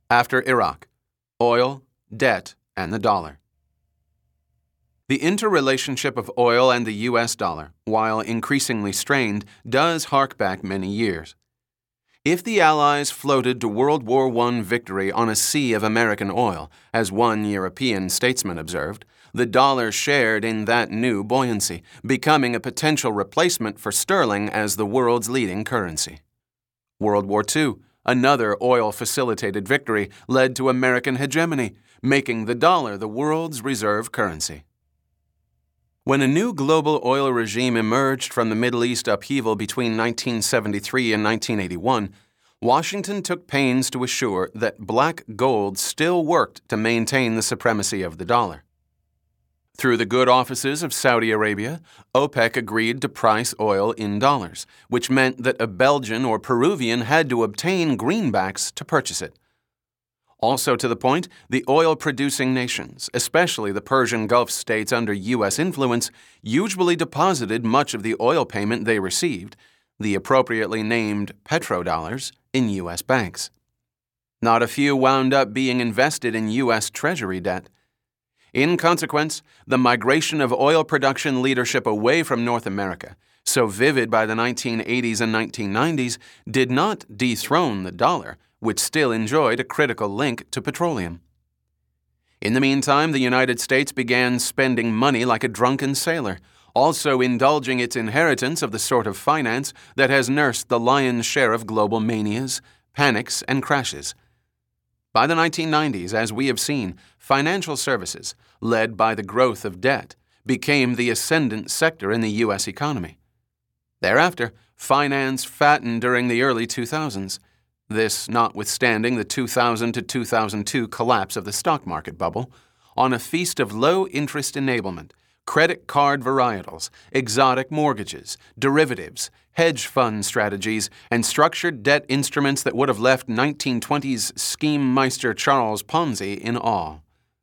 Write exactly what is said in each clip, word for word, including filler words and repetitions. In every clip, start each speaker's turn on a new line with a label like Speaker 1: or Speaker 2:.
Speaker 1: After Iraq, oil, debt, and the dollar. The interrelationship of oil and the U S dollar, while increasingly strained, does hark back many years. If the Allies floated to World War One victory on a sea of American oil, as one European statesman observed, the dollar shared in that new buoyancy, becoming a potential replacement for sterling as the world's leading currency. World War Two, another oil-facilitated victory, led to American hegemony, making the dollar the world's reserve currency. When a new global oil regime emerged from the Middle East upheaval between nineteen seventy-three and nineteen eighty-one, Washington took pains to assure that black gold still worked to maintain the supremacy of the dollar. Through the good offices of Saudi Arabia, OPEC agreed to price oil in dollars, which meant that a Belgian or Peruvian had to obtain greenbacks to purchase it. Also to the point, the oil-producing nations, especially the Persian Gulf states under U S influence, usually deposited much of the oil payment they received, the appropriately named petrodollars, in U S banks. Not a few wound up being invested in U S Treasury debt. In consequence, the migration of oil production leadership away from North America, so vivid by the nineteen eighties and nineteen nineties, did not dethrone the dollar, which still enjoyed a critical link to petroleum. In the meantime, the United States began spending money like a drunken sailor, also indulging its inheritance of the sort of finance that has nursed the lion's share of global manias, panics, and crashes. By the nineteen nineties, as we have seen, financial services, led by the growth of debt, became the ascendant sector in the U S economy. Thereafter, finance fattened during the early two thousands. This notwithstanding the two thousand to two thousand two collapse of the stock market bubble, on a feast of low-interest enablement, credit card varietals, exotic mortgages, derivatives, hedge fund strategies, and structured debt instruments that would have left nineteen twenties scheme-meister Charles Ponzi in awe.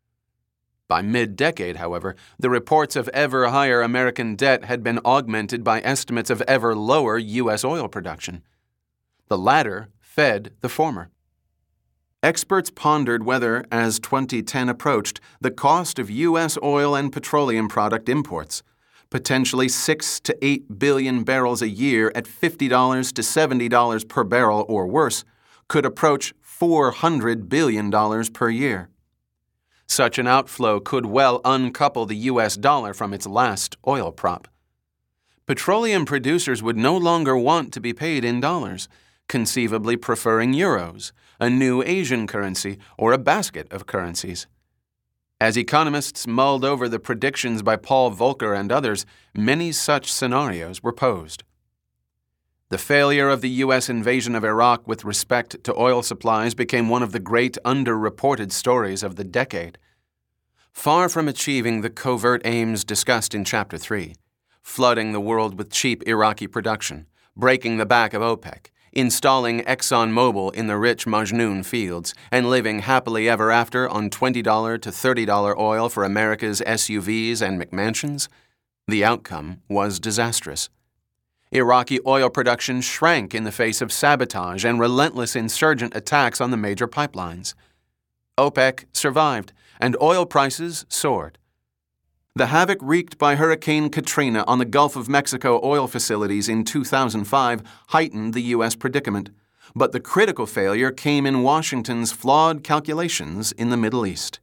Speaker 1: By mid-decade, however, the reports of ever higher American debt had been augmented by estimates of ever lower U S oil production. The latter fed the former. Experts pondered whether, as twenty ten approached, the cost of U S oil and petroleum product imports, potentially six to eight billion barrels a year at fifty dollars to seventy dollars per barrel or worse, could approach four hundred billion dollars per year. Such an outflow could well uncouple the U S dollar from its last oil prop. Petroleum producers would no longer want to be paid in dollars, conceivably preferring euros, a new Asian currency, or a basket of currencies. As economists mulled over the predictions by Paul Volcker and others, many such scenarios were posed. The failure of the U S invasion of Iraq with respect to oil supplies became one of the great underreported stories of the decade. Far from achieving the covert aims discussed in Chapter three, flooding the world with cheap Iraqi production, breaking the back of OPEC, installing ExxonMobil in the rich Majnoon fields, and living happily ever after on twenty dollars to thirty dollars oil for America's S U Vs and McMansions, the outcome was disastrous. Iraqi oil production shrank in the face of sabotage and relentless insurgent attacks on the major pipelines. OPEC survived, and oil prices soared. The havoc wreaked by Hurricane Katrina on the Gulf of Mexico oil facilities in two thousand five heightened the U S predicament, but the critical failure came in Washington's flawed calculations in the Middle East.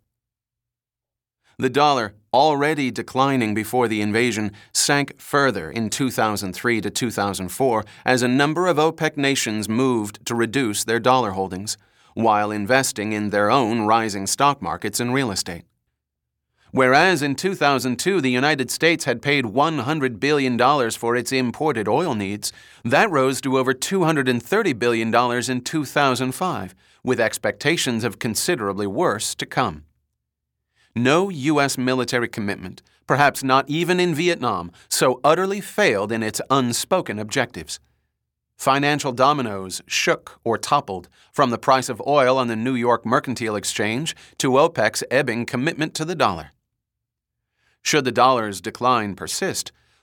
Speaker 1: The dollar, already declining before the invasion, sank further in two thousand three to two thousand four as a number of OPEC nations moved to reduce their dollar holdings, while investing in their own rising stock markets and real estate. Whereas in two thousand two the United States had paid one hundred billion dollars for its imported oil needs, that rose to over two hundred thirty billion dollars in two thousand five, with expectations of considerably worse to come. No U S military commitment, perhaps not even in Vietnam, so utterly failed in its unspoken objectives. Financial dominoes shook or toppled, from the price of oil on the New York Mercantile Exchange to OPEC's ebbing commitment to the dollar. Should the dollar's decline persist,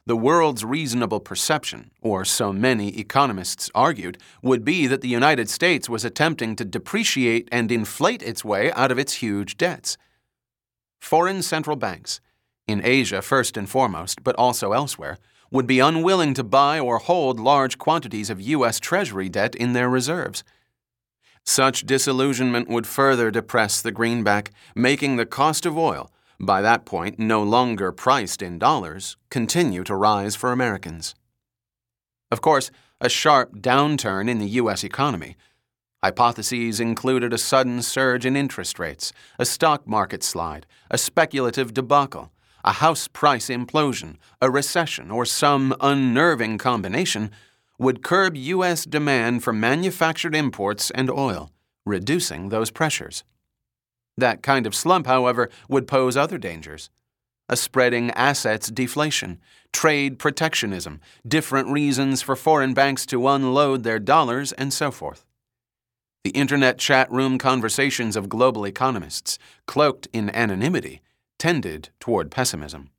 Speaker 1: The world's reasonable perception, or so many economists argued, would be that the United States was attempting to depreciate and inflate its way out of its huge debts. Foreign central banks, in Asia first and foremost, but also elsewhere, would be unwilling to buy or hold large quantities of U S Treasury debt in their reserves. Such disillusionment would further depress the greenback, making the cost of oil, by that point no longer priced in dollars, continue to rise for Americans. Of course, a sharp downturn in the U S economy. Hypotheses included a sudden surge in interest rates, a stock market slide, a speculative debacle, a house price implosion, a recession, or some unnerving combination, would curb U S demand for manufactured imports and oil, reducing those pressures. That kind of slump, however, would pose other dangers. A spreading assets deflation, trade protectionism, different reasons for foreign banks to unload their dollars, and so forth. The internet chat room conversations of global economists, cloaked in anonymity, tended toward pessimism.